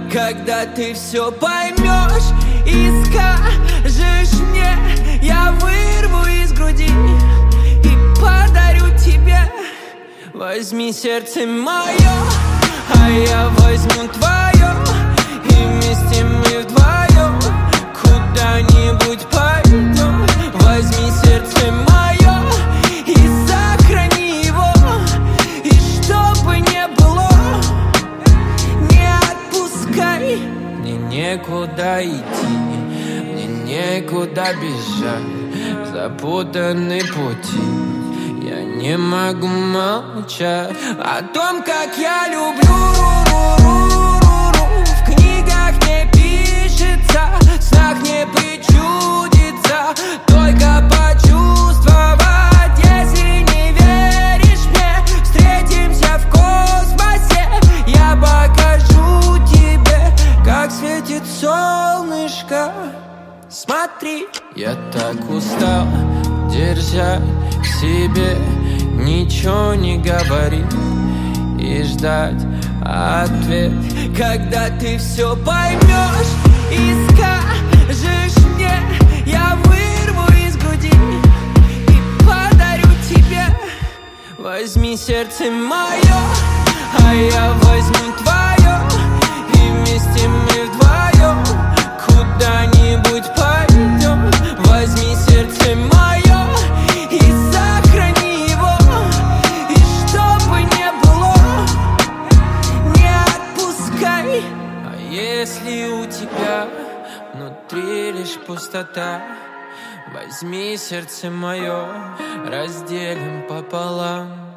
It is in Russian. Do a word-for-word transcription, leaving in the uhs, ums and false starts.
когда ты все поймешь и скажешь мне, я вырву из груди и подарю тебе. Возьми сердце мое, а я возьму твое, и вместе мы вдвоем куда-нибудь пойдем. Возьми сердце мое и сохрани его, и чтобы не было, не отпускай. Мне некуда идти, мне некуда бежать, запутаны пути, я не могу молчать о том, как я люблю. В книгах не пишется, в снах не причудится, только почувствовать. Если не веришь мне, встретимся в космосе, я покажу тебе, как светит солнышко. Смотри, я так устал держать в себе, ничего не говорить и ждать ответ, когда ты все поймешь и скажешь мне, я вырву из груди и подарю тебе. Возьми сердце мое, а я возьму твое, и вместе мы вдвоем куда-нибудь пойдем. Возьми сердце мое и сохрани его, и чтобы не было, не отпускай. А если у тебя внутри лишь пустота, возьми сердце мое, разделим пополам.